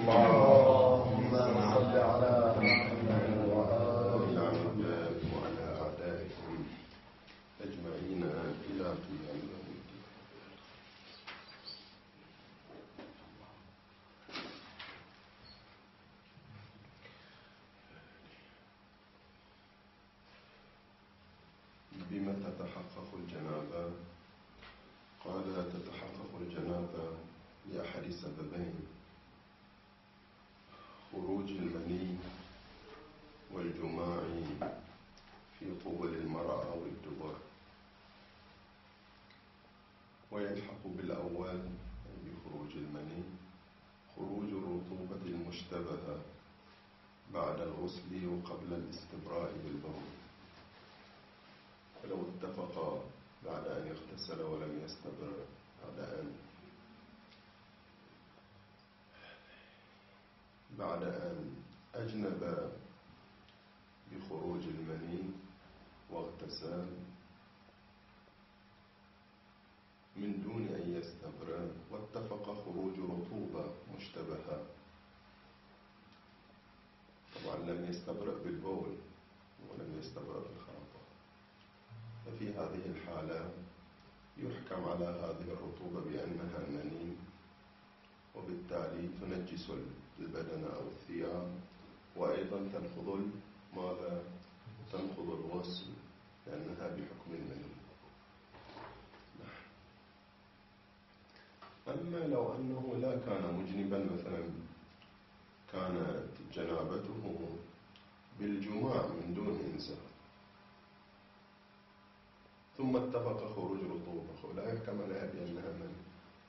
اللهم صل على محمد وعلى أعدائهم أجمعين إلى قيام يوم الدين. بما تتحقق الجنابة؟ قال تتحقق الجنابة لأحد سببين: خروج المني والجماع في طول المرأة والدبر. ويلحق بالأول بخروج المني خروج الرطوبة المشتبهة بعد الغسل وقبل الاستبراء بالبول. فلو اتفق بعد أن يغتسل ولم يستبرأ، بعد أن أجنب بخروج المني واغتسل من دون أن يستبرأ، واتفق خروج رطوبة مشتبهة، طبعا لم يستبرأ بالبول ولم يستبرأ بالخاطر، ففي هذه الحالة يحكم على هذه الرطوبة بأنها مني، وبالتالي تنجس البدن أو الثياب، وأيضا تنقض ماذا؟ تنقض الغسل لأنها بحكم المني. أما لو أنه لا كان مجنبا، مثلا كانت جنابته بالجماع من دون إنزال ثم اتفق خروج رطوبة، لا يحكم عليها بأنها مني،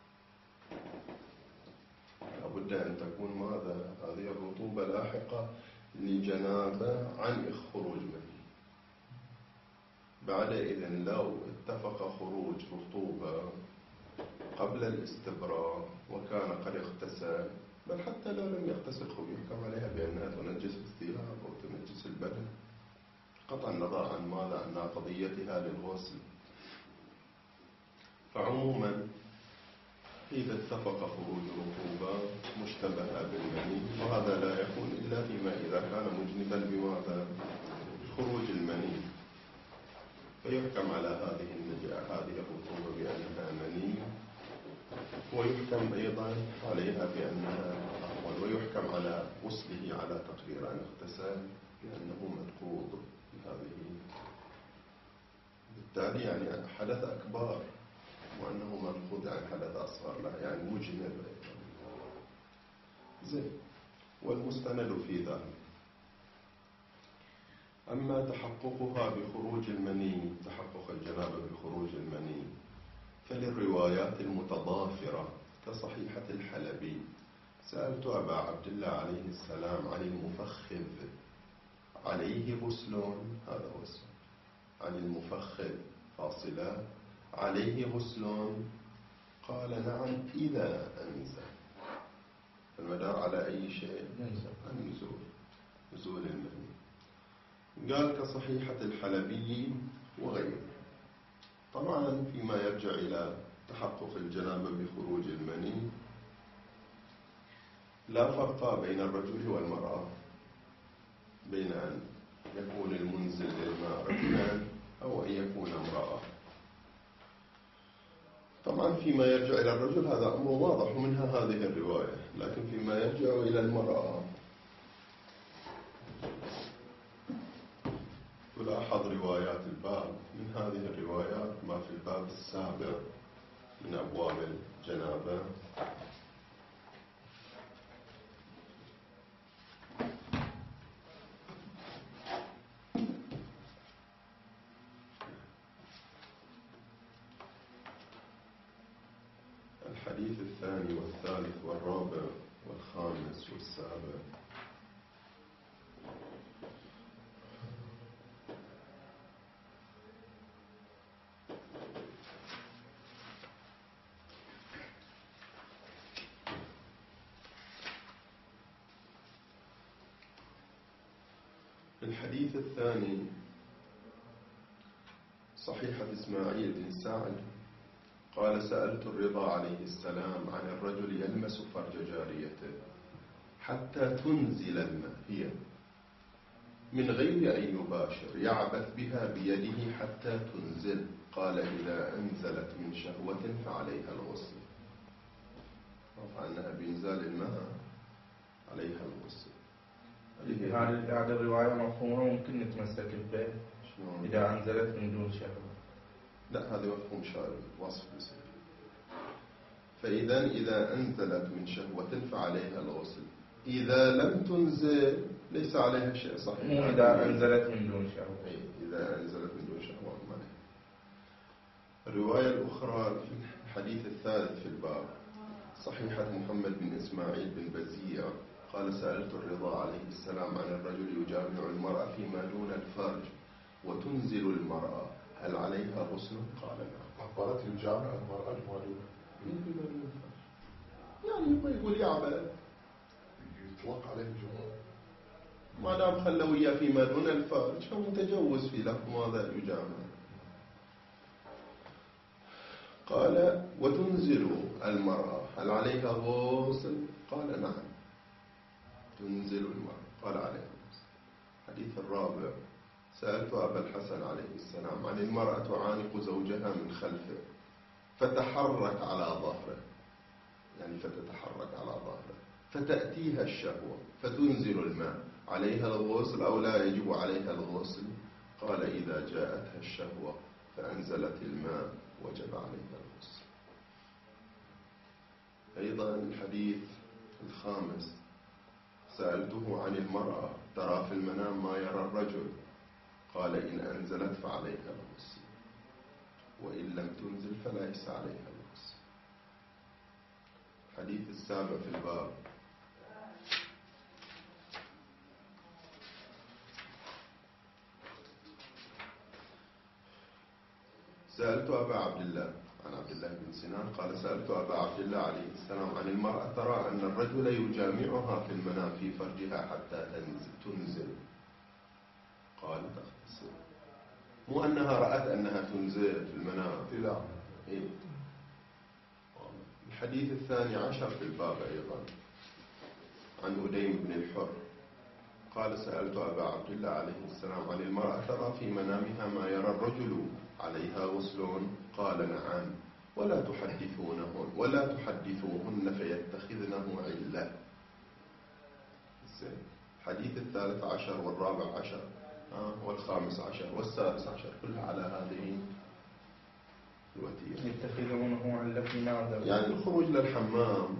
لابد أن تكون ماذا؟ هذه الرطوبة لاحقة لجنابة عن خروج مني. بعد إذن لو اتفق خروج رطوبة قبل الاستبراء وكان قد اغتسل، بل حتى لو لم يغتسل يحكم عليها بأنها تنجس الثياب أو تنجس البدن، قطع النظر عن ماذا؟ عن ناقضيتها للغسل. فعموما إذا اتفق خروج رطوبة مشتبهة بالمني، وهذا لا يكون إلا فيما إذا كان مجنبا بماذا؟ بخروج المني، فيحكم على هذه الرطوبة بأنها مني، ويحكم أيضا عليها بأنها ويحكم على غسله على تقدير أن اغتسل بأنه مذكور بهذه. بالتالي يعني حدث أكبر، وأنه منقوض عن حدث أصغر، لا يعني مجنب زين. والمستند في ذلك أما تحققها بخروج المني، تحقق الجنابة بخروج المني، فللروايات المتضافرة كصحيحة الحلبي: سألت أبا عبد الله عليه السلام عن المفخذ عليه غسل، هذا هو السؤال، عن المفخذ فاصلة عليه غسل؟ قال نعم إذا أنزل. المدار على أي شيء؟ نزول المني. قال كصحيحة الحلبي وغيره. طبعا فيما يرجع إلى تحقق الجنابة بخروج المني، لا فرق بين الرجل والمرأة، بين أن يكون المنزل للماء رجلا أو أن يكون امرأة. طبعا فيما يرجع إلى الرجل هذا أمر واضح منها هذه الرواية، لكن فيما يرجع إلى المرأة تلاحظ روايات الباب. من هذه الروايات ما في الباب السابق من أبواب الجنابة: الحديث الثاني والثالث والرابع والخامس والسابع. الحديث الثاني صحيحة إسماعيل بن سعد قال: سألت الرضا عليه السلام عن الرجل يلمس فرج جاريته. حتى تنزل الماء هي من غير أن يباشر، يعبث بها بيده حتى تنزل. قال إذا أنزلت من شهوة فعليها الغسل، رفع أنها بإنزال الماء عليها الغسل. هذه الرواية مفهومها ممكن نتمسك به إذا أنزلت من دون شهوة. لا، هذا مفهوم شارع وصف بسيط. فإذا إذا أنزلت من شهوة فعليها الغسل، إذا لم تنزل ليس عليها شيء. صحيح، مو إذا أنزلت من دون شهوة. إذا أنزلت من دون شهوة. الرواية الأخرى في الحديث الثالث في الباب صحيحة محمد بن إسماعيل بن بزيع قال سألت الرضا عليه السلام عن الرجل يجامع المرأة فيما دون الفرج وتنزل المرأة، هل عليها غسل؟ قال نعم. قالت يجامع المرأة المولودة يعني يقول يعبد، يطلق عليه الجمهور ما دام خلوية فيما دون الفرج فمتجوز في لفظ ماذا يجامع. قال وتنزل المرأة هل عليها غسل؟ قال نعم تنزل المرأة، قال عليها غسل. الحديث الرابع سألت أبا الحسن عليه السلام عن المرأة تعانق زوجها من خلفه فتحرك على ظهره، يعني فتتحرك على ظهره فتأتيها الشهوة فتنزل الماء، عليها الغسل أو لا يجب عليها الغسل؟ قال إذا جاءتها الشهوة فأنزلت الماء وجب عليها الغسل. أيضا الحديث الخامس سألته عن المرأة ترى في المنام ما يرى الرجل، قال إن أنزلت فعليها الغسل وإن لم تنزل فليس عليها الغسل. الحديث السابع في الباب سألت أبا عبد الله عن عبد الله بن سنان قال سألت أبا عبد الله عليه السلام عن المرأة ترى أن الرجل يجامعها في المنام في فرجها حتى تنزل، قال تغتسل. مو أنها رأت أنها تنزل في المنام. لا. إيه؟ الحديث الثاني عشر في الباب أيضا عن أديم بن الحر قال سألت أبا عبد الله عليه السلام عن المرأة ترى في منامها ما يرى الرجل عليها غسل؟ قال نعم ولا تحدثوهن فيتخذنه علة. الحديث الثالث عشر والرابع عشر والخامس عشر والسادس عشر كلها على هذه الوتيرة. يتخذونه علة في ماذا؟ يعني الخروج للحمام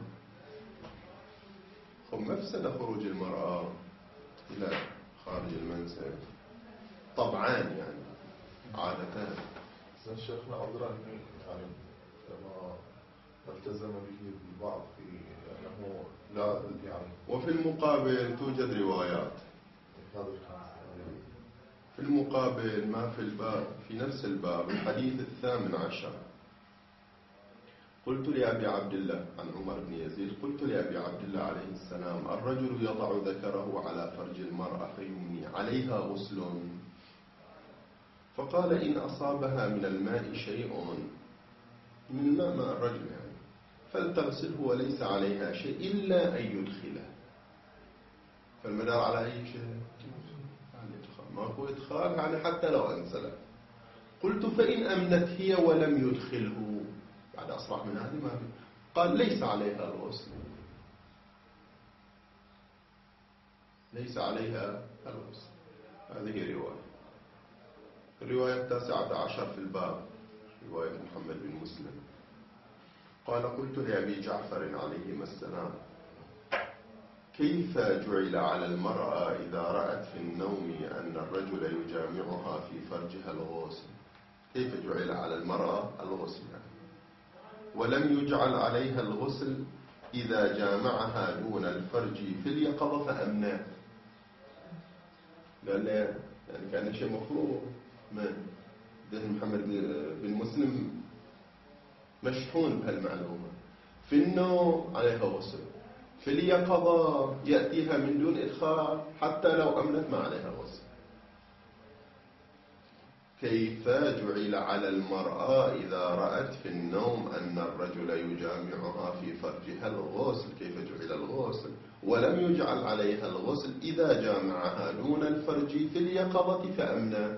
مفسدة، خروج المرأة إلى خارج المنزل طبعان يعني عادة. شيخنا أدرى يعني لما التزم به البعض في أنه لا يعني. وفي المقابل توجد روايات في المقابل ما في الباب في نفس الباب الحديث الثامن عشر قلت لأبي عبد الله عن عمر بن يزيد قلت لأبي عبد الله عليه السلام الرجل يضع ذكره على فرج المرأة فيمني عليها غسل؟ فقال إن أصابها من الماء شيء من ماء الرجل يعني فلتغسله وليس عليها شيء إلا أن يدخله. فالمدار على أي شيء؟ ما هو إدخال يعني حتى لو أنزلت. قلت فإن أمنت هي ولم يدخله بعد أصرح من هذه ما في. قال ليس عليها الغسل، ليس عليها الغسل. هذه رواية. الرواية التاسعة عشر في الباب رواية محمد بن مسلم قال قلت لأبي جعفر عليهما السلام كيف جعل على المرأة إذا رأت في النوم أن الرجل يجامعها في فرجها الغسل؟ كيف جعل على المرأة الغسل ولم يجعل عليها الغسل إذا جامعها دون الفرج في اليقظة فأمناه؟ قال لي يعني كان شيء مفروض من ذهن محمد بن مسلم مشحون بهالمعلومة. في النوم عليها غسل، في اليقظة يأتيها من دون إدخال حتى لو أمنت ما عليها غسل. كيف جعل على المرأة إذا رأت في النوم أن الرجل يجامعها في فرجها الغسل؟ كيف جعل الغسل ولم يجعل عليها الغسل إذا جامعها دون الفرج في اليقظة فأمنت؟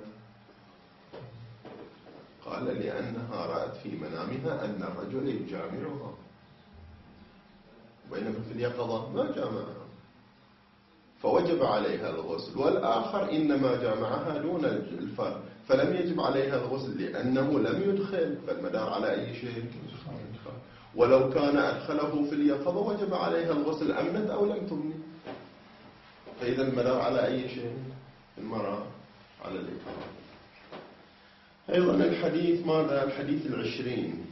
قال لأنها رأت في منامها أن الرجل يجامعها، بينما في اليقظة ما جامعها فوجب عليها الغسل. والآخر إنما جامعها دون الفرج فلم يجب عليها الغسل لأنه لم يدخل، فالمدار على أي شيء؟ ولو كان أدخله في اليقظة وجب عليها الغسل، أمنت أو لم تمني. فإذا المدار على أي شيء؟ المرأة على اليقظة. أيضا الحديث ماذا؟ الحديث 20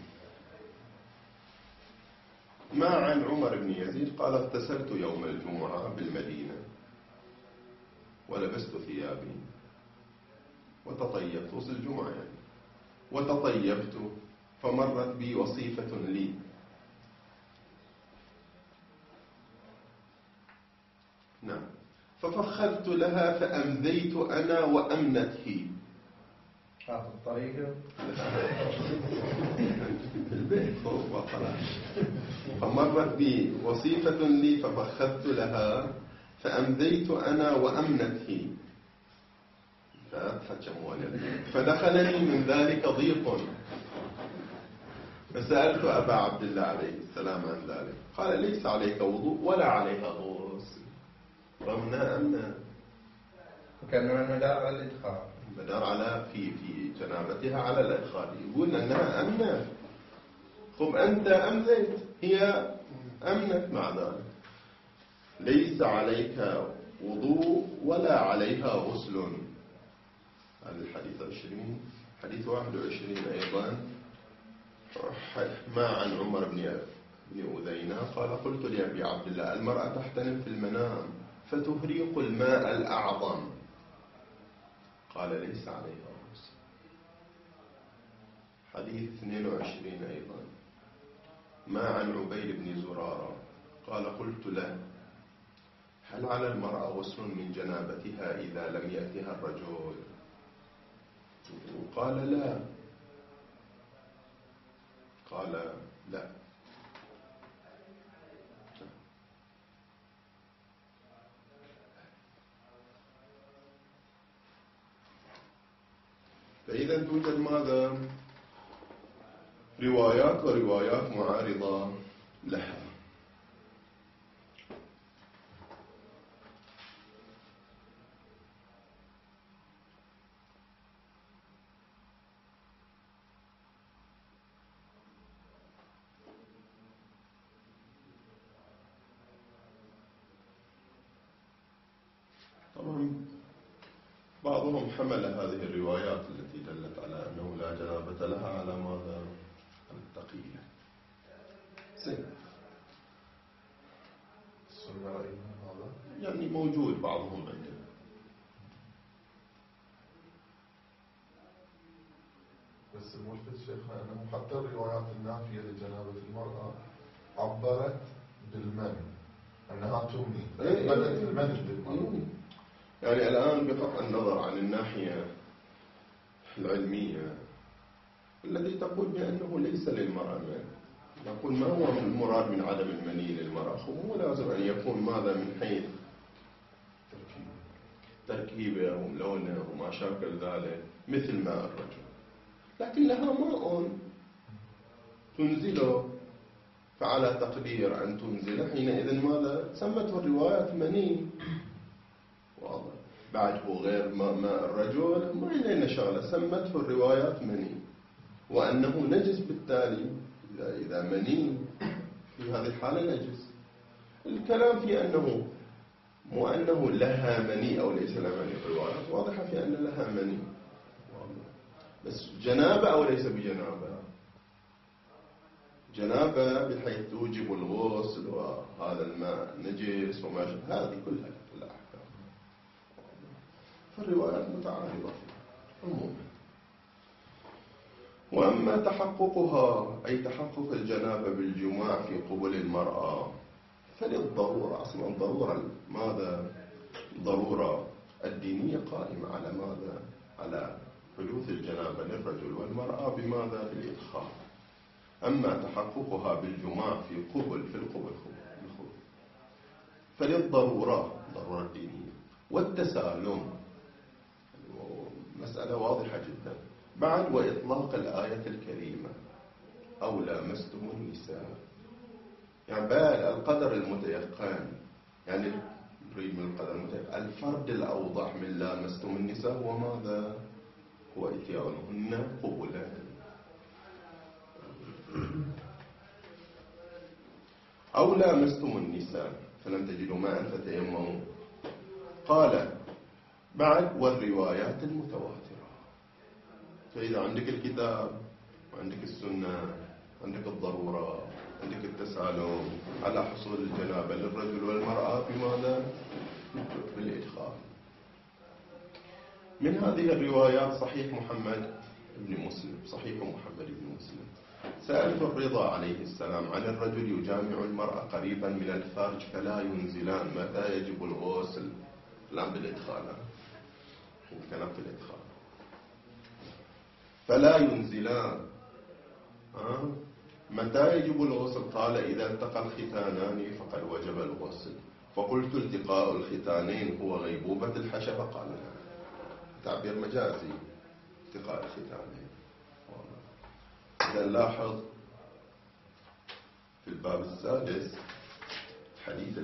ما عن عمر بن يزيد قال اغتسلت يوم الجمعة بالمدينة ولبست ثيابي وتطيبت، وصل الجمعة يعني، وتطيبت فمرت بي وصيفة لي نعم ففخذت لها فأمذيت أنا وأمنت هي. هذا الطريقة البيت فوق وطلع. فمرت بي وصيفة لي ففخذت لها فأمذيت أنا وأمنت هي فدخلني من ذلك ضيق فسألت أبا عبد الله عليه السلام عن ذلك قال ليس عليك وضوء ولا عليها غسل رغمنا أمنا. وكأنما المدار على الإدخال، المدار على في جنابتها على الإدخال، يقول أنها أمنة. خب أنت أمنت، هي أمنت مع ذلك. ليس عليك وضوء ولا عليها غسل. هذا الحديث 20. حديث 21 أيضا ما عن عمر بن أذينة قال قلت لأبي عبد الله المرأة تحتلم في المنام فتهريق الماء الأعظم قال ليس عليها غسل. حديث 22 أيضا ما عن عبيد بن زرارة قال قلت له هل على المرأة غسل من جنابتها إذا لم يأتها الرجل؟ قال لا. قال لا. فإذا توجد ماذا؟ روايات وروايات معارضة لها. طبعا بعضهم حمل هذه الروايات التي دلت على أنه لا جنابة لها على ماذا؟ على التقية. يعني موجود بعضهم عندنا. بس الملفت شيخنا أنه حتى الروايات النافية لجنابة المرأة عبرت بالمن أنها تمني، بدت المن بالمرأة. يعني الآن بقطع النظر عن الناحية العلمية التي تقول بأنه ليس للمرأة من، نقول ما هو المراد من عدم المني للمرأة؟ هو لازم أن يكون ماذا من حيث تركيبه ولونه وما شاكل ذلك مثل ماء الرجل، لكن لها ماء تنزله، فعلى تقدير أن تنزله حينئذ ماذا؟ سمته الروايات مني. واضح. بعد هو غير ماء الرجل ما إلينا شغلة، سمته الروايات مني، وأنه نجس بالتالي إذا مني في هذه الحالة نجس. الكلام في أنه مو أنه لها مني أو ليس لها مني، الروايات واضحة في أن لها مني، بس جنابة أو ليس بجنابة؟ جنابة بحيث توجب الغسل وهذا الماء نجس وما شابه، هذه كلها في الأحكام. فالروايات متعارضة عموما. وأما تحققها أي تحقق الجنابة بالجماع في قبل المرأة فللضرورة، أصلا ضرورة ماذا؟ ضرورة الدينية قائمة على ماذا؟ على حدوث الجنابة. الرجل والمرأة بماذا؟ بالإدخال. أما تحققها بالجماع في القبل فللضرورة، ضرورة الدينية، والتسالم، مسألة واضحة جدا. بعد وإطلاق الآية الكريمة أو لامستم النساء، يعني بقى القدر المتيقن، يعني نريد من القدر المتيقن الفرد الأوضح من لامستم النساء هو ماذا؟ هو إتيانهن قبلا. أو لامستم النساء فلم تجدوا ماء فتيمموا. قال بعد والروايات المتواترة. فإذا عندك الكتاب وعندك السنة، عندك الضرورة، عندك التسالم على حصول الجنابة للرجل والمرأة بماذا؟ بالإدخال. من هذه الروايات صحيح محمد بن مسلم، صحيح محمد بن مسلم: سألت الرضا عليه السلام عن الرجل يجامع المرأة قريبا من الفرج فلا ينزلان، متى يجب الغسل؟ الآن بالإدخال، وكان في الإدخال فلا ينزلان، متى يجب الغسل؟ قال إذا التقى الختانان فقد وجب الغسل. فقلت التقاء الختانين هو غيبوبة الحشفة؟ قال لا، تعبير مجازي، التقاء الختانين. إذا لاحظ في الباب السادس الحديث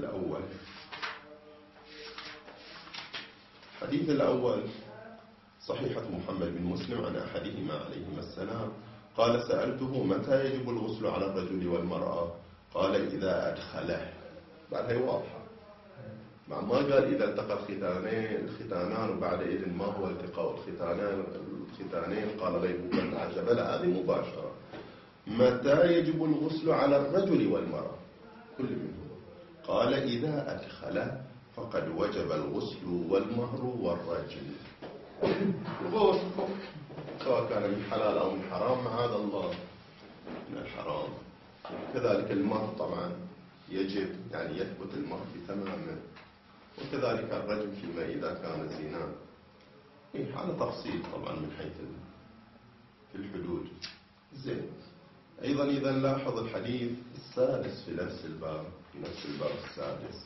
الأول صحيحة محمد بن مسلم عن أحدهما عليهما السلام قال: سألته متى يجب الغسل على الرجل والمرأة؟ قال إذا أدخله. بعدها واضحة، مع ما قال إذا التقى الختانان وبعدئذ ما هو التقاء الختانين؟ قال غيبوبة الحشفة. لا، هذه مباشرة. متى يجب الغسل على الرجل والمرأة كل منهم؟ قال إذا أدخل فقد وجب الغسل والمهر والرجل. الغسل سواء كان من حلال أو من حرام، معاذ الله من الحرام. كذلك المهر طبعا يجب، يعني يثبت المهر بتمامه، وكذلك الرجل فيما إذا كان زنا. على تفصيل طبعا من حيث في الحدود. زين. أيضا إذا نلاحظ الحديث السادس في نفس الباب السادس: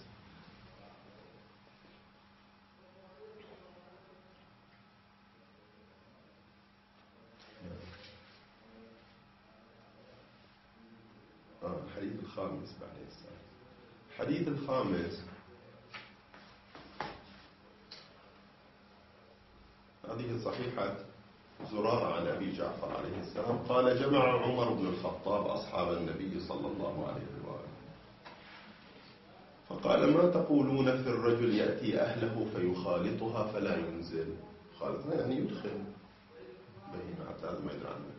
الحديث الخامس بعد السادس. الحديث الخامس هذه صحيحة زرارة عن أبي جعفر عليه السلام قال: جمع عمر بن الخطاب أصحاب النبي صلى الله عليه وآله فقال: ما تقولون في الرجل يأتي أهله فيخالطها فلا ينزل؟ خالطها يعني يدخل بهيمة حتى هذا ما يدري عنه.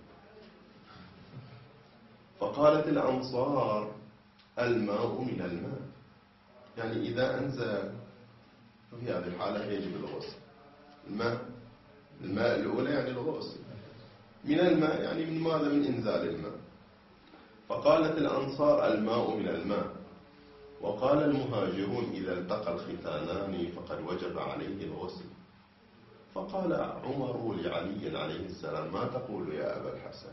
فقالت الأنصار: الماء من الماء، يعني إذا أنزل ففي هذه الحالة يجب الغسل. الماء الأولى يعني الغسل، من الماء يعني من ماذا؟ من إنزال الماء. فقالت الأنصار: الماء من الماء. وقال المهاجرون: إذا التقى الختانان فقد وجب عليه الغسل. فقال عمر لعلي عليه السلام: ما تقول يا أبا الحسن؟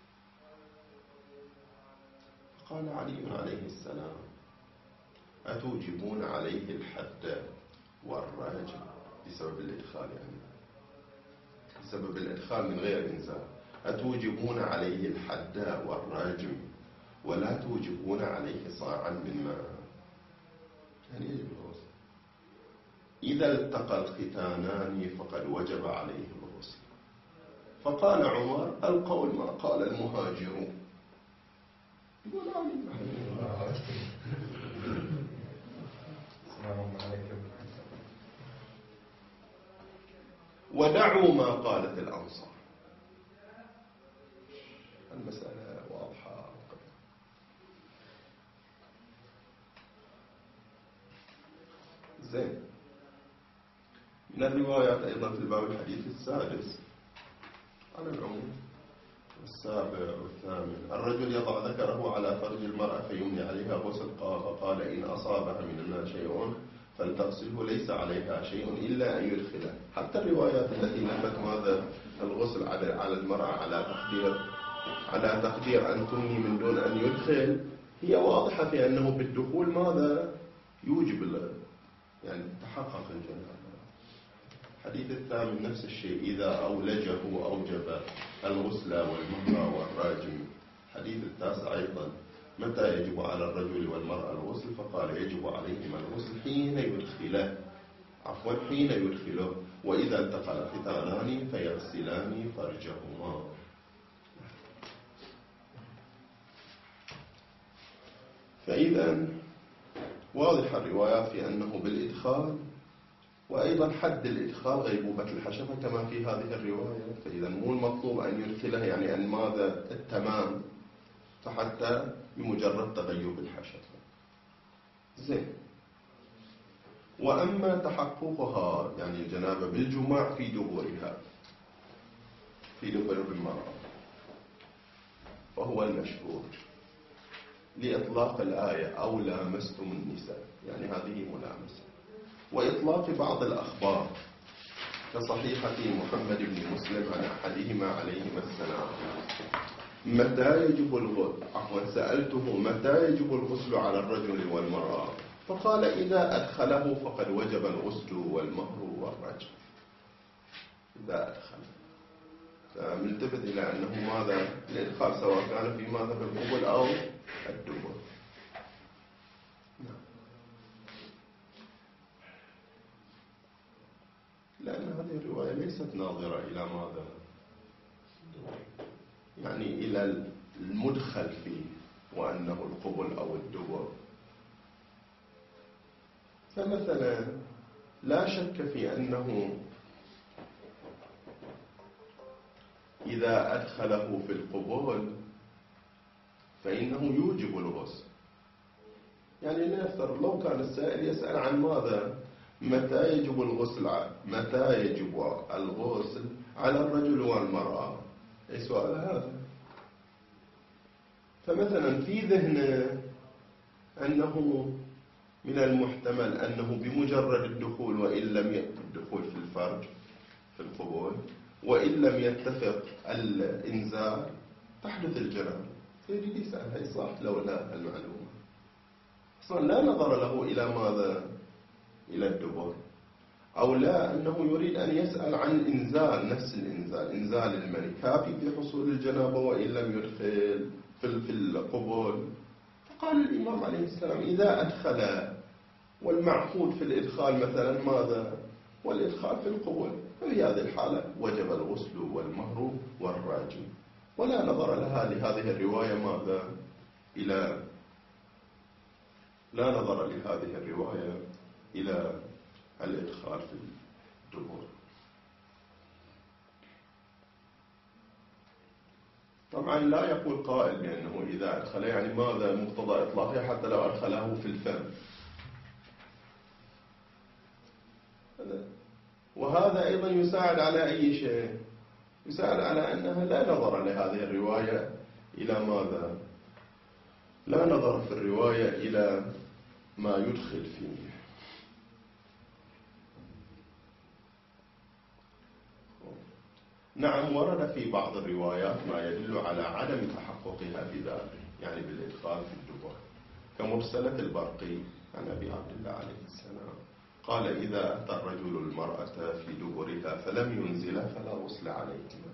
قال علي عليه السلام: أتوجبون عليه الحد والرجم بسبب الإدخال، يعني بسبب الإدخال من غير إنزال. أتوجبون عليه الحد والرجم ولا توجبون عليه صاعا من ماء، يعني يجب الغسل. إذا التقى الختانان فقد وجب عليه الغسل. فقال عمر: القول ما قال المهاجرون. ودعوا ما قالت الأنصار. المسألة واضحة. زين. من الروايات أيضا في الباب الحديث السادس على العموم السابع والثامن: الرجل يضع ذكره على فرج المرأة فيملي عليها غسل، فقال: إن أصابها من الماء شيء فلتغسله ليس عليها شيء إلا أن يدخله. حتى الروايات التي نفت ماذا الغسل على المرأة على تقدير أن تمني من دون أن يدخل، هي واضحة في أنه بالدخول ماذا يوجب يعني تحقق الجنابة. الحديث الثامن نفس الشيء، إذا أولجه أوجب الغسل والمهر والراجم. الحديث التاسع أيضا، متى يجب على الرجل والمرأة الغسل؟ فقال يجب عليهما الغسل حين يدخله، وإذا التقى الختانان فيغسلان فرجهما. فإذا واضح الروايات في أنه بالإدخال، وأيضا حد الإدخال غيبوبة الحشفة كما في هذه الرواية. فإذا مو المطلوب أن يدخله يعني أن ماذا التمام، فحتى بمجرد تغيب الحشفة. زين. وأما تحققها يعني الجنابة بالجماع في دبرها، في دبر المرأة، فهو المشهور لإطلاق الآية أو لامستم النساء، يعني هذه ملامسة، وإطلاق بعض الأخبار كصحيحة محمد بن مسلم عن أحدهما عليهما السلام متى يجب الغسل، سألته متى يجب الغسل على الرجل والمرأة؟ فقال إذا أدخله فقد وجب الغسل والمهر والرجم. إذا أدخل، فملتفت إلى أنه ماذا الإدخال سواء كان في ماذا بالقبل أو الدبر. لأن هذه الرواية ليست ناظرة إلى ماذا، يعني إلى المدخل فيه وأنه القبل أو الدبر. فمثلا لا شك في أنه إذا أدخله في القبول فإنه يوجب الغسل. يعني لنفترض لو كان السائل يسأل عن ماذا، متى يجب الغسل على الرجل والمرأة، أي سؤال هذا؟ فمثلا في ذهنه أنه من المحتمل أنه بمجرد الدخول وإن لم الدخول في الفرج في القبول وإن لم يتفق الإنزال تحدث الجنابة، فيجي يسأل هي صح لو لا المعلومة. أصلا لا نظر له إلى ماذا، إلى الدبر، أو لا أنه يريد أن يسأل عن إنزال، نفس إنزال المني كافي في حصول الجنابة وإن لم يدخل في القبول. فقال الإمام عليه السلام إذا أدخل، والمعقود في الإدخال مثلا ماذا، والإدخال في القبول، ففي هذه الحالة وجب الغسل والمهر والراجم. ولا نظر لها لهذه الرواية ماذا لا نظر لهذه الرواية إلى الإدخال في الدبر. طبعا لا يقول قائل بأنه إذا أدخل يعني ماذا مقتضى إطلاقه حتى لو أدخله في الفم، وهذا أيضا يساعد على أي شيء، يساعد على أنها لا نظر لهذه الرواية إلى ماذا، لا نظر في الرواية إلى ما يدخل فيه. نعم ورد في بعض الروايات ما يدل على عدم تحققها بذلك، يعني بالإدخال في الدبر، كمرسلة البرقي عن أبي عبد الله عليه السلام قال إذا أتى الرجل المرأة في دبرها فلم ينزلها فلا غسل عليهما.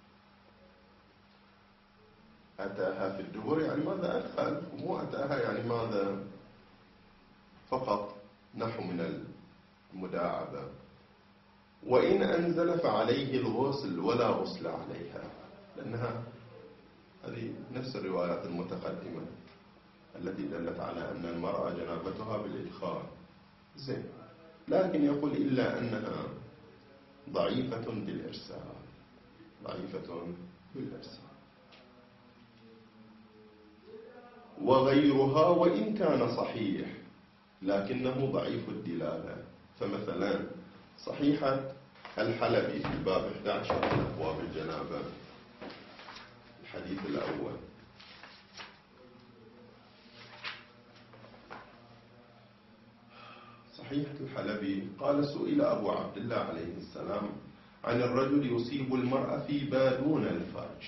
أتاها في الدبر يعني ماذا أدخل، مو أتاها يعني ماذا فقط نحو من المداعبة. وإن أنزل فعليه الغسل ولا غسل عليها، لأنها هذه نفس الروايات المتقدمة التي دلت على أن المرأة جنابتها بالإدخال. زين، لكن يقول إلا أنها ضعيفة بالإرسال، وغيرها وإن كان صحيح لكنه ضعيف الدلالة. فمثلا صحيحة الحلبي في الباب 11 من أبواب الجنابة الحديث الأول صحيحة الحلبي قال: سئل أبو عبد الله عليه السلام عن الرجل يصيب المرأة في بادون الفرج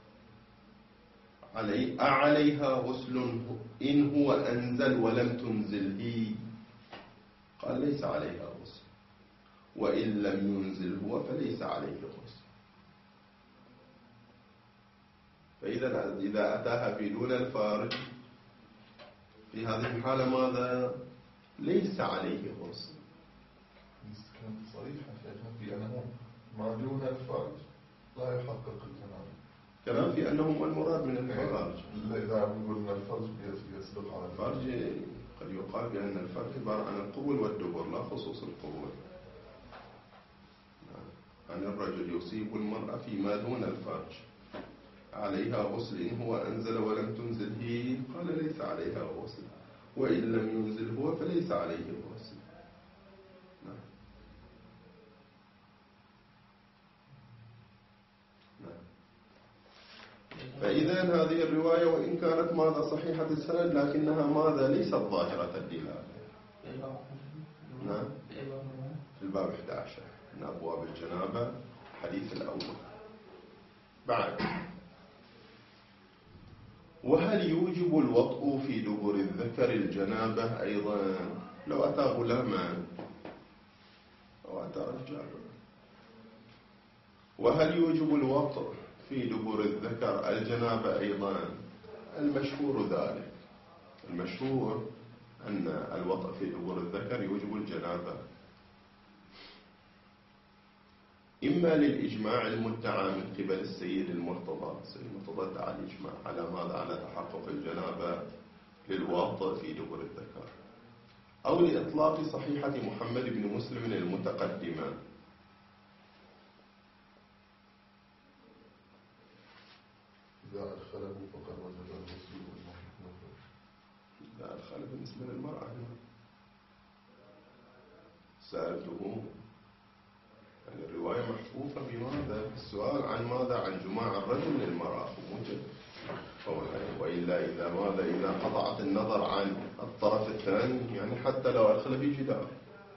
أعليها غسل إن هو أنزل ولم تنزل هي؟ قال: ليس عليها غسل، وإن لم ينزل هو فليس عليه غسل. فإذا إذا أتاها في دون الفرج في هذه الحالة ماذا؟ ليس عليه غسل. كانت صريحة شيخنا في أنه ما دون الفرج لا يحقق الجنابة. كلام في أنه ما المراد من الفرج. إذا نقول أن الفرج يسبق على الفرج قد يقال بأن الفرج عبارة عن القبول والدبر لا خصوص القبول. عن الرجل يصيب المرأة فيما دون الفرج عليها غسل إن هو أنزل ولم تنزل هي؟ قال: ليس عليها غسل، وإن لم ينزل هو فليس عليه غسل. فإذا هذه الرواية وإن كانت ماذا صحيحة السند لكنها ماذا ليست ظاهرة الدلالة. نعم، في الباب 11 من أبواب الجنابة الحديث الأول. بعد: وهل يوجب الوطء في دبر الذكر الجنابة أيضا؟ لو أتى غلاما أو أتى رجال. وهل يوجب الوطء في دبر الذكر الجنابة أيضا؟ المشهور ذلك، المشهور أن الوطء في دبر الذكر يوجب الجنابة، إما للإجماع المدعى من قبل السيد المرتضى. السيد المرتضى ادعى الإجماع على ماذا؟ على تحقق الجنابة للوطء في دبر الذكر، أو لإطلاق صحيحة محمد بن مسلم المتقدمة. إذا أدخله فقد وجب الغسل. إذا أدخل بالنسبة للمرأة سألته، يعني الرواية محفوفة بماذا؟ السؤال عن ماذا؟ عن جماع الرجل للمرأة موجب، وإلا إذا ماذا؟ إذا قطعت النظر عن الطرف الثاني، يعني حتى لو أدخل بجدار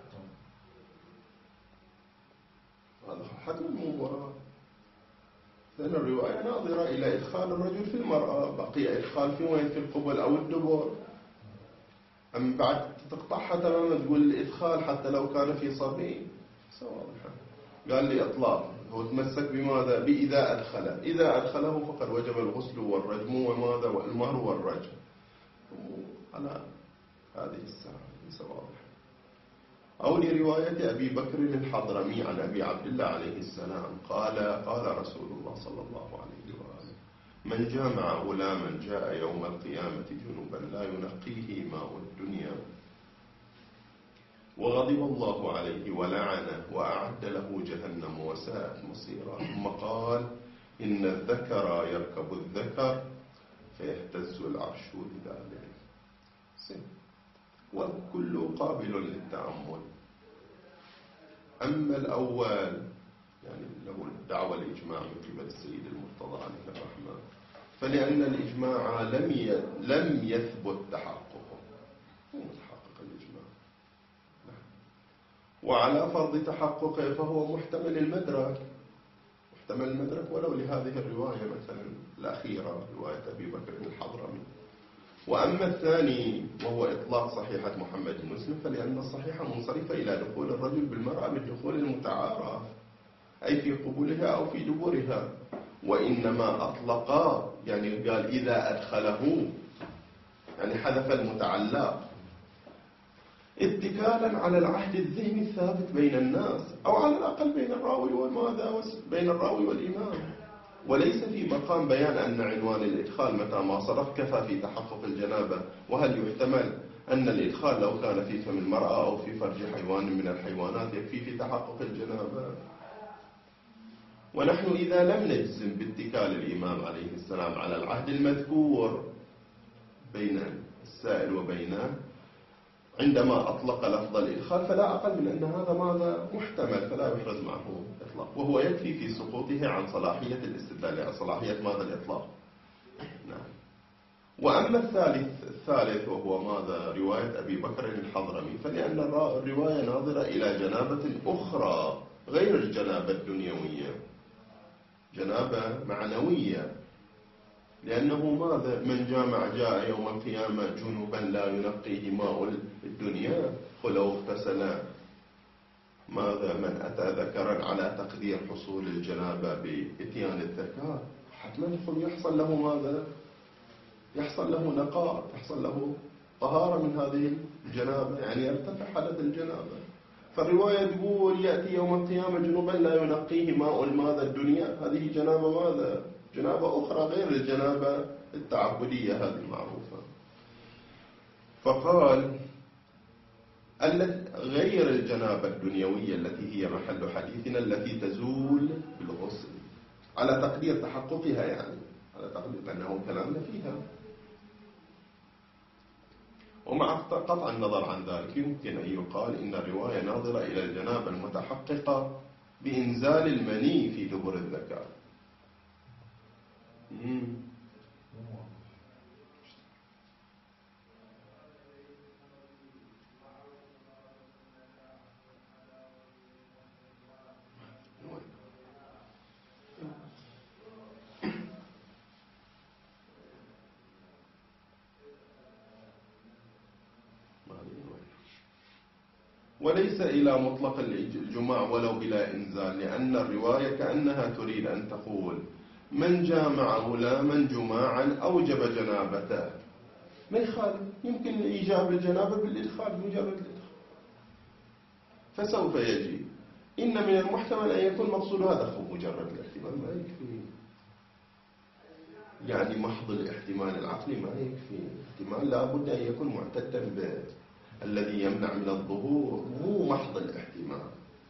هذا حتم المباراة. لأن الرواية ناظرة إلى إدخال الرجل في المرأة، بقي إدخال في وين؟ في القبل أو الدبر. أما بعد تقطعها تماما تقول الإدخال حتى لو كان في صبي واضحة. قال لي إطلاق، هو تمسك بماذا؟ بإذا أدخل، إذا أدخله فقد وجب الغسل والرجم وماذا؟ والمهر والرجم. على هذه الساعة ليس واضح. أو لرواية أبي بكر الحضرمي عن أبي عبد الله عليه السلام قال: قال رسول الله صلى الله عليه وآله: من جامع غلاما جاء يوم القيامة جنبا لا ينقيه ماء الدنيا، وغضب الله عليه ولعنه وأعد له جهنم وساءت مصيرا. ثم قال: إن الذكر يركب الذكر فيهتز العرش لذلك. والكل قابل للتأمل. أما الأول يعني له الدعوة الإجماع من قبل السيد المرتضى عليه الرحمة، فلأن الإجماع لم يثبت تحققه، هو متحقق الإجماع، وعلى فرض تحققه فهو محتمل المدرك، ولو لهذه الرواية مثلا الأخيرة رواية أبي بكر الحضرمي. وأما الثاني وهو إطلاق صحيحة محمد بن مسلم، فلأن الصحيحة منصرفة إلى دخول الرجل بالمرأة بالدخول المتعارف، أي في قبولها أو في دبورها، وإنما أطلقا يعني قال إذا أدخله، يعني حذف المتعلق اتكالا على العهد الذهني الثابت بين الناس، أو على الأقل بين الراوي وماذا؟ بين الراوي والإمام، وليس في مقام بيان أن عنوان الإدخال متى ما صرف كفى في تحقق الجنابة. وهل يحتمل أن الإدخال لو كان في فم المرأة أو في فرج حيوان من الحيوانات يكفي في تحقق الجنابة؟ ونحن إذا لم نجزم باتكال الإمام عليه السلام على العهد المذكور بين السائل وبينه عندما أطلق لفظ الإدخال، فلا أقل من أن هذا ماذا؟ محتمل، فلا يحرز معه إطلاق، وهو يكفي في سقوطه عن صلاحية الاستدلال، عن صلاحية ماذا؟ الإطلاق. نعم. وأما الثالث وهو ماذا؟ رواية أبي بكر الحضرمي، فلأن الرواية ناظرة إلى جنابة أخرى غير الجنابة الدنيوية، جنابة معنوية، لأنه ماذا؟ من جامع جاء يوم القيامة جنوبا لا ينقيه ماء الدنيا، ولو اغتسل ماذا؟ من أتى ذكرا على تقدير حصول الجنابة بإتيان الذكاء، حتما يحصل له ماذا؟ يحصل له نقاء، يحصل له طهارة من هذه الجنابة، يعني يرتفع حدث الجنابة. فالرواية تقول يأتي يوم القيامة جنوبا لا ينقيه ماء ماذا؟ الدنيا، هذه جنابة ماذا؟ جنابة أخرى غير الجنابة التعبدية هذه المعروفة. فقال غير الجنابة الدنيوية التي هي محل حديثنا، التي تزول بالغسل على تقدير تحققها، يعني على تقدير أنه كلامنا فيها. ومع قطع النظر عن ذلك يمكن أن يقال إن الرواية ناظرة إلى الجنابة المتحققة بإنزال المني في دبر الذكر. وليس إلى مطلق الجماع ولو بلا إنزال، لأن الرواية كأنها تريد أن تقول من جامع غلاما جماعا أوجب جنابته، ما يخالف، يمكن إيجاب الجنابة بالإدخال، مجرد الإدخال، فسوف يجي. إن من المحتمل أن يكون مقصود هذا، مجرد الاحتمال ما يكفي، يعني محض الاحتمال العقلي ما يكفي، احتمال لابد أن يكون معتدا به. الذي يمنع من الظهور مو محض الاحتمال،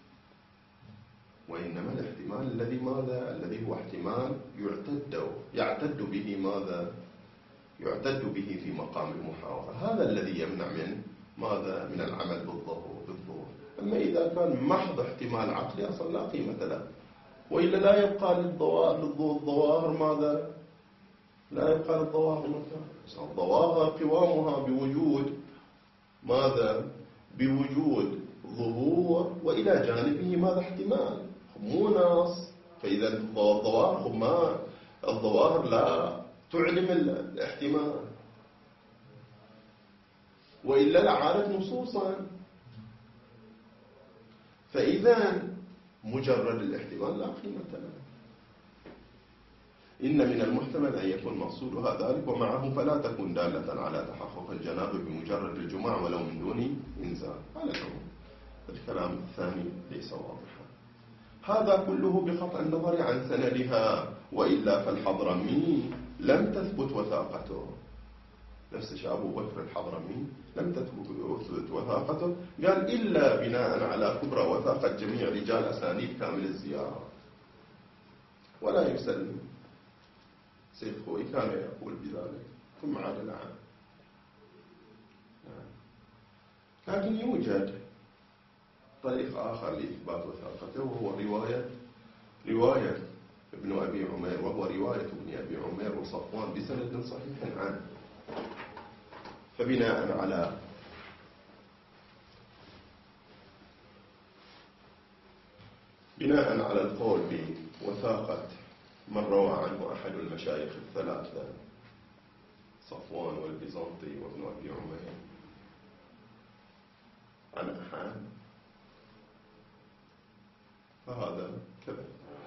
وإنما الاحتمال الذي ماذا؟ الذي هو احتمال يعتد به ماذا؟ يعتد به في مقام المحاورة، هذا الذي يمنع من ماذا؟ من العمل بالظهور. أما إذا كان محض احتمال عقلي أصلا لا قيمة له، وإلا لا يبقى للظواهر ماذا؟ لا يبقى للظواهر ماذا؟ الظواهر قوامها بوجود ماذا؟ بوجود ظهور، وإلى جانبه ماذا؟ احتمال، مو نص. فإذا الظواهر لا تعلم الاحتمال، وإلا لعارت نصوصا. فإذا مجرد الاحتمال لا قيمة له. إن من المحتمل أن يكون مقصودها ذلك، ومعه فلا تكون دالة على تحقق الجنابة بمجرد الجماع ولو من دون إنزال. على الكلام الثاني ليس واضحا. هذا كله بقطع النظر عن سندها، وإلا فالحضرمي لم تثبت وثاقته. نفس أبو بكر الحضرمي لم تثبت وثاقته، قال إلا بناء على كبرى وثاقة جميع رجال أسانيد كامل الزيارة، ولا يسلم. سيد خوي كان يقول بذلك، ثم عاد عنه. لكن يوجد طريق آخر لإثبات وثاقته، وهو رواية ابن أبي عمير، وهو رواية ابن أبي عمير وصفوان بسند صحيح عنه. فبناء على القول بوثاقة من روى عنه أحد المشايخ الثلاثة، صفوان والبيزنطي وابن أبي عمير، عن أحد، فهذا كذا.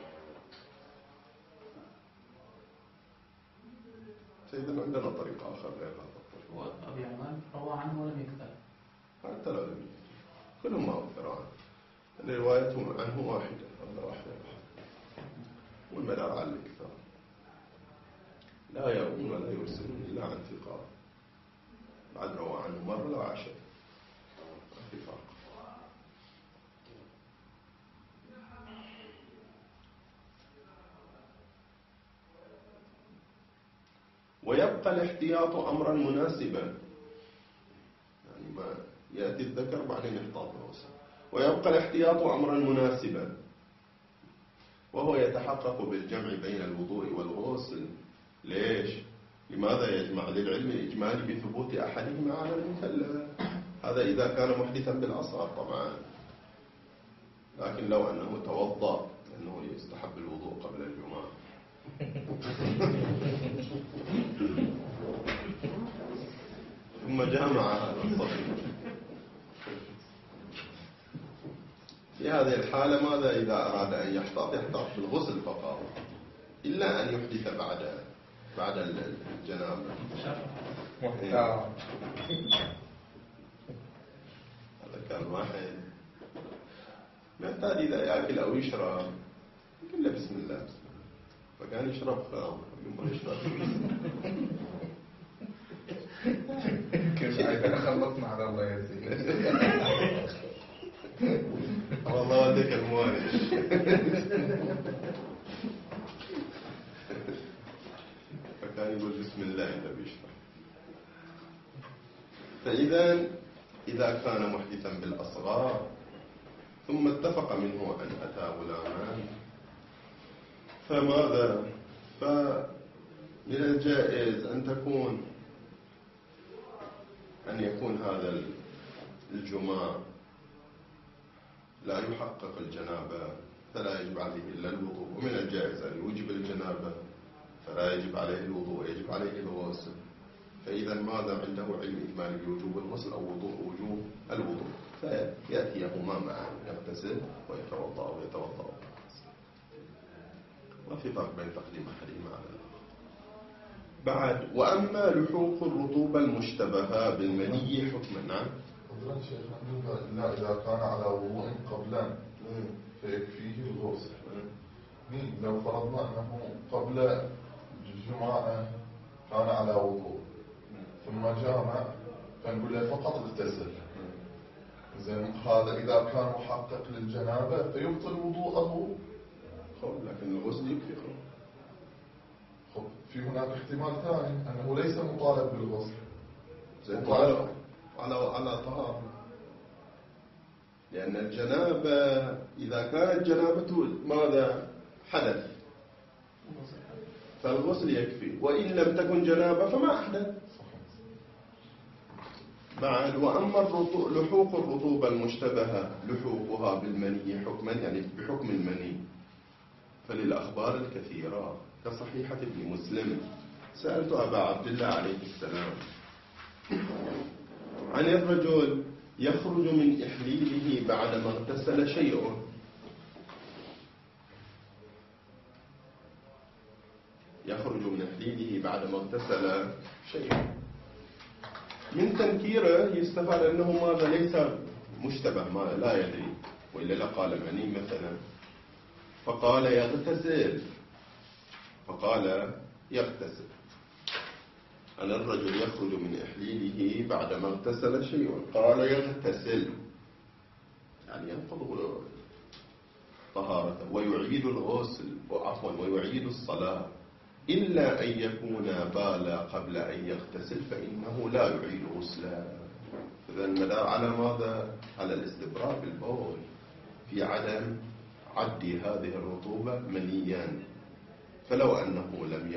سيدنا عندنا طريق آخر غير هذا الطريق. وأبي عمر روى عنه ولم يكتب، حتى لا لم يكتب، كلهم ما أكثر عنه، روايتهم عنه واحدة، والمدار على الإكثار، لا يروون ولا يرسلون إلا عن ثقات، بعد روى عنه مرة لا 10 اتفاق. ويبقى الاحتياط أمرا مناسبا، يعني ما يأتي الذكر بعدين يحتاط الغسل. ويبقى الاحتياط أمرا مناسبا، وهو يتحقق بالجمع بين الوضوء والغسل. ليش؟ لماذا يجمع؟ للعلم الإجمالي بثبوت أحدهما على المثلث. هذا إذا كان محدثا بالأصغر طبعا. لكن لو أنه توضأ أنه يستحب الوضوء قبل الجمعة ثم جامع هذا الصغير، في هذه الحالة ماذا إذا أراد أن يحتاط؟ يحتاط بالغسل فقط، إلا أن يحدث بعد الجنابة. هذا كان واحد معتاد إذا يأكل أو يشرب يقول له بسم الله بسم الله، فكان يشرب خام يمر يشرب كيف إذا خلصنا على الله يا سيدي. والله وديك الموارش. فكان يقول بسم الله إذا بيشرب. فإذا كان محدثا بالأصغار ثم اتفق منه أن أتى غلامان فماذا؟ فمن الجائز أن يكون هذا الجماع لا يحقق الجنابة فلا يجب عليه إلا الوضوء، ومن الجائز أن يوجب الجنابة فلا يجب عليه الوضوء، يجب عليه الغسل. فإذا ماذا عنده علم إجمالي بوجوب الغسل أو وجوب الوضوء، فيأتيهما معا، يغتسل ويتوضأ ويتوضأ. ما في فرق بين تقديم أحدهما على الآخر. بعد وأما لحوق الرطوبة المشتبهة بالمني حكما. نعم. فضلا شيخنا إلا إذا كان على وضوء قبلا فيكفيه الغسل. لو فرضنا أنه قبل الجمعة كان على وضوء ثم جامع فنقول له فقط اغتسل. زين هذا إذا كان محقق للجنابة فيبطل وضوءه. لكن الغسل يكفي. في هناك احتمال ثاني أنه ليس مطالب بالغسل، مطالب على طهارة، لأن الجنابة إذا كانت جنابته ماذا؟ حدث، فالغسل يكفي، وإن لم تكن جنابة فما أحدث. بعد وأما لحوق الرطوبة المشتبهة لحوقها بالمني حكما، يعني بحكم المني، فللأخبار الكثيرة كصحيحة ابن مسلم. سألت أبا عبد الله عليه السلام عن الرجل يخرج من إحليله بعدما اغتسل شيء، يخرج من إحليله بعدما اغتسل شيء، من تنكيره يستفاد أنه ماذا؟ ليس مشتبه، ما لا يدري، وإلا لقال مني مثلا، فقال يغتسل. أن الرجل يخرج من إحليله بعدما اغتسل شيء، قال يغتسل، يعني ينقض طهارته ويعيد الغسل، ويعيد الصلاة، إلا أن يكون بالا قبل أن يغتسل فإنه لا يعيد غسلا. إذا المدار على ماذا؟ على الاستبراء بالبول في عدم عد هذه الرطوبة منيا. فلو أنه لم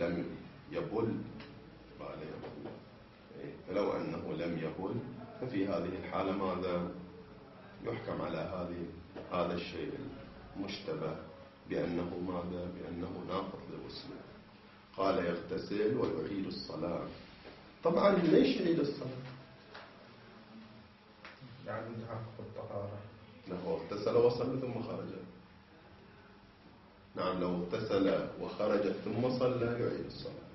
يبل ففي هذه الحالة ماذا؟ يحكم على هذا الشيء المشتبه بأنه ماذا؟ بأنه ناقض لغسله. قال يغتسل ويعيد الصلاة. طبعا ليش يعيد الصلاة؟ يعني تحقق الطهارة. له اغتسل وصلى ثم خرج. نعم، لو اغتسل وخرج ثم صلى يعيد الصلاة.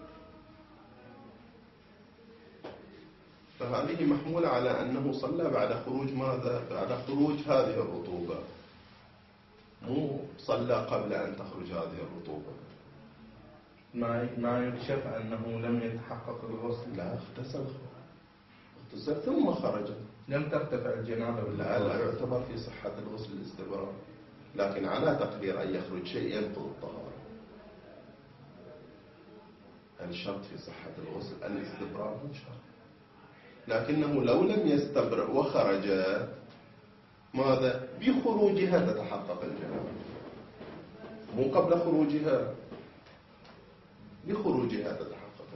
فهذه محمولة على أنه صلى بعد خروج ماذا؟ بعد خروج هذه الرطوبة، مو صلى قبل أن تخرج هذه الرطوبة. ما يكشف أنه لم يتحقق الغسل. لا، اغتسل ثم خرج، لم ترتفع الجنابة. لا يعتبر في صحة الغسل الاستبراء، لكن على تقدير أن يخرج شيء ينقض الطهارة. الشرط في صحة الغسل الاستبراء مو شرط، لكنه لو لم يستبرأ وخرج ماذا؟ بخروجها تتحقق الجنابة، مو قبل خروجها، بخروجها تتحقق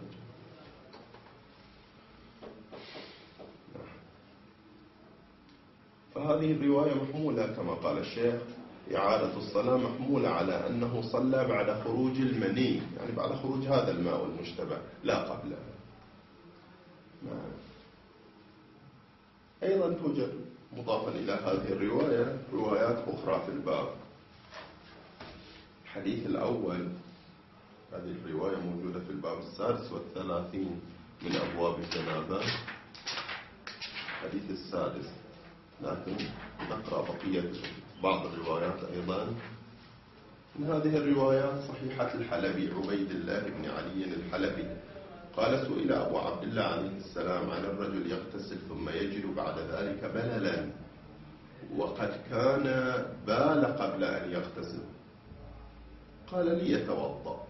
فهذه الرواية محمولة كما قال الشيخ إعادة الصلاة محمولة على أنه صلى بعد خروج المني، يعني بعد خروج هذا الماء المشتبه لا قبله. أيضا توجد مضافا إلى هذه الرواية روايات أخرى في الباب. الحديث الأول، هذه الرواية موجودة في الباب 36 من أبواب الجنابة، الحديث السادس، لكن نقرأ بقية بعض الروايات أيضا. من هذه الروايات صحيحة الحلبي عبيد الله بن علي الحلبي قال: سئل أبو عبد الله عليه السلام عن الرجل يغتسل ثم يجد بعد ذلك بللا وقد كان بال قبل أن يغتسل، قال: ليتوضأ.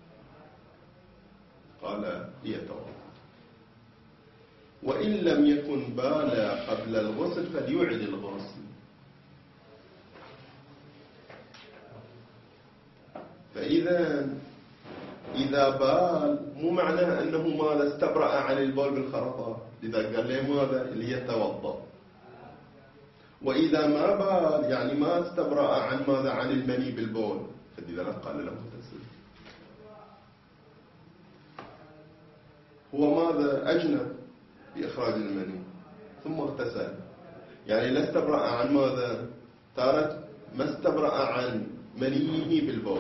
قال: ليتوضأ، وإن لم يكن بال قبل الغسل فليعد الغسل. إذا بال مو معناه أنه ماذا استبرأ عن البول بالخرطة، لذا قال لي ماذا ليتوضأ. وإذا ما بال يعني ما استبرأ عن ماذا عن المني بالبول، فلذلك قال له اغتسل. هو ماذا أجنب بإخراج المني ثم اغتسل، يعني لا استبرأ عن ماذا تارة ما استبرأ عن منيه بالبول،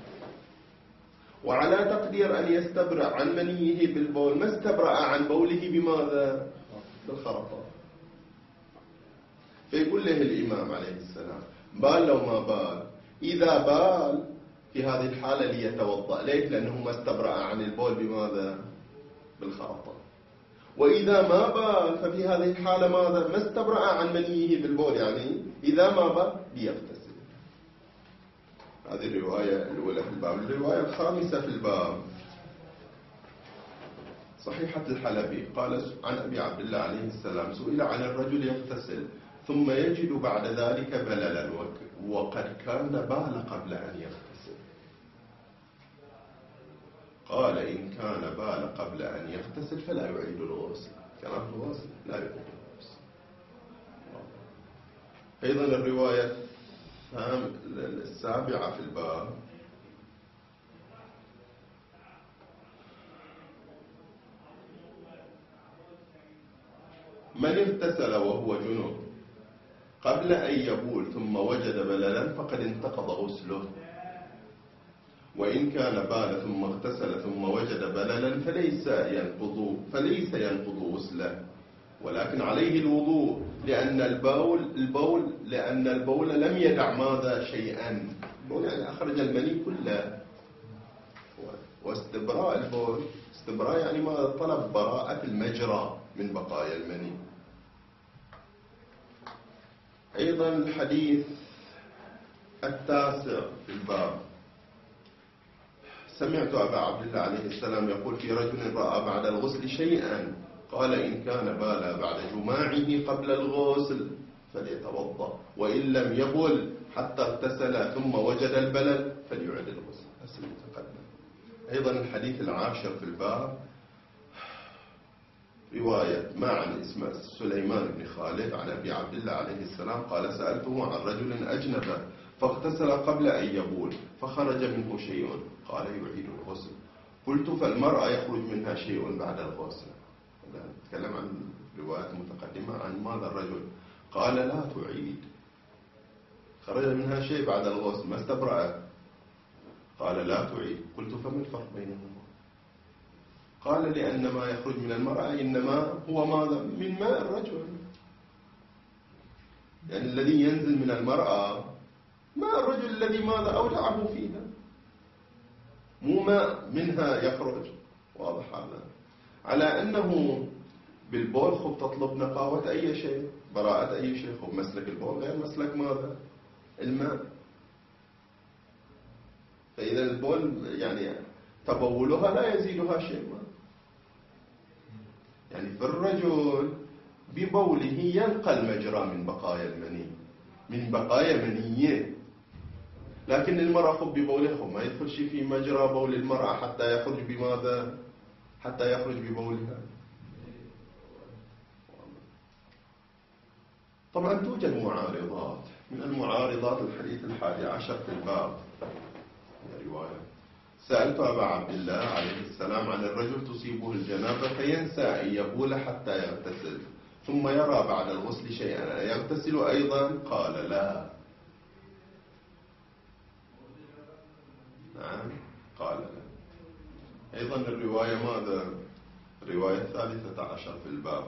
وعلى تقدير أن يستبرأ عن منيه بالبول ما استبرأ عن بوله بماذا بالخرطة. فيقول له الإمام عليه السلام بال لو ما بال، إذا بال في هذه الحالة ليتوضأ. ليش؟ لأنه ما استبرأ عن البول بماذا بالخرطة. وإذا ما بال ففي هذه الحالة ماذا ما استبرأ عن منيه بالبول، يعني إذا ما بال ليغتسل. هذه الرواية الأولى في الباب. الرواية الخامسة في الباب صحيحة الحلبي قال عن أبي عبد الله عليه السلام: سئل عن الرجل يغتسل ثم يجد بعد ذلك بللا وقد كان بال قبل أن يغتسل، قال: إن كان بال قبل أن يغتسل فلا يعيد الغسل. كلام الغسل لا يعيد الغسل. أيضا الرواية السابعة في الباب من اغتسل وهو جنوب قبل أن يبول ثم وجد بللا فقد انتقض غسله، وإن كان بال ثم اغتسل ثم وجد بللا فليس ينقض غسله، ولكن عليه الوضوء لأن البول لم يدع ماذا شيئا، يعني أخرج المني كله. واستبراء البول استبراء يعني ما طلب براءة المجرى من بقايا المني. أيضا الحديث التاسع في الباب سمعت أبا عبد الله عليه السلام يقول: في رجل رأى بعد الغسل شيئا، قال: إن كان بال بعد جماعه قبل الغسل فليتوضأ، وإن لم يبل حتى اغتسل ثم وجد البلل فليعد الغسل. أسل متقدم. أيضا الحديث العاشر في الباب رواية عن اسمه سليمان بن خالد عن أبي عبد الله عليه السلام قال: سألته عن رجل أجنب فاغتسل قبل أن يبول فخرج منه شيء، قال: يعيد الغسل. قلت: فالمرأة يخرج منها شيء بعد الغسل؟ نتكلم عن روايات متقدمة عن ماذا الرجل. قال: لا تعيد، خرج منها شيء بعد الغسل ما استبرأ. قال: لا تعيد. قلت: فما الفرق بينهما؟ قال: لأن ما يخرج من المرأة إنما هو ماذا من ماء الرجل، يعني الذي ينزل من المرأة ماء الرجل الذي ماذا أودعه فيها، مو ماء منها يخرج. واضح هذا؟ على أنه بالبول خب تطلب نقاوة أي شيء، براءة أي شيء. خب مسلك البول غير مسلك ماذا الماء. فإذا البول يعني تبولها لا يزيدها شيء ما. يعني في الرجل ببوله ينقى المجرى من بقايا المني، من بقايا منية، لكن المرأة خب ببولها ما يدخل شيء في مجرى بول المرأة حتى يخرج بماذا؟ حتى يخرج ببولها. طبعا توجد معارضات. من المعارضات الحديث 11 في الباب، رواية: سألت أبا عبد الله عليه السلام عن الرجل تصيبه الجنابة فينسى أن يبول حتى يغتسل، ثم يرى بعد الغسل شيئا، يغتسل أيضا؟ قال لا. نعم، قال لا. أيضا الرواية ماذا؟ الرواية 13 في الباب،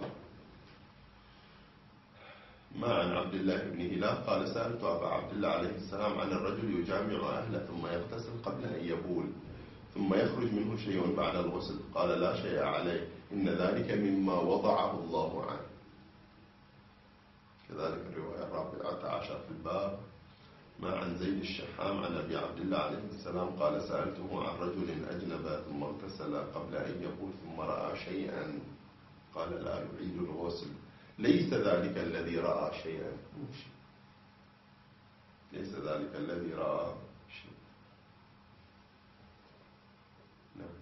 ما عن عبد الله بن هلال قال: سألت أبا عبد الله عليه السلام عن الرجل يجامع أهله ثم يغتسل قبل أن يبول، ثم يخرج منه شيء بعد الغسل، قال: لا شيء عليه، إن ذلك مما وضعه الله عنه. كذلك الرواية 14 في الباب، ما عن زيد الشحام عن أبي عبد الله عليه السلام قال: سألته عن رجل أجنب ثم اغتسل قبل أن يبول ثم رأى شيئا، قال: لا يعيد الغسل، ليس ذلك الذي رأى شيئا، ليس ذلك الذي رأى شيئا. نعم.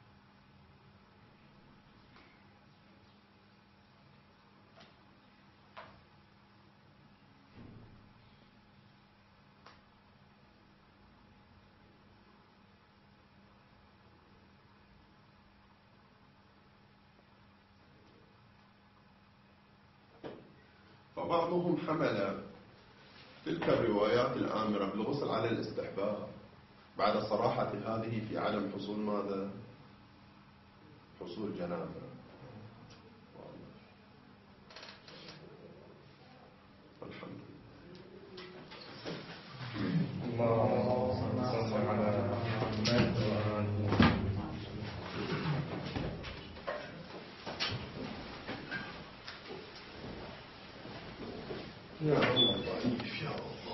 فبعضهم حمل تلك الروايات الآمرة بالغسل على الاستحباب بعد صراحة هذه في عدم حصول ماذا؟ حصول جنابة.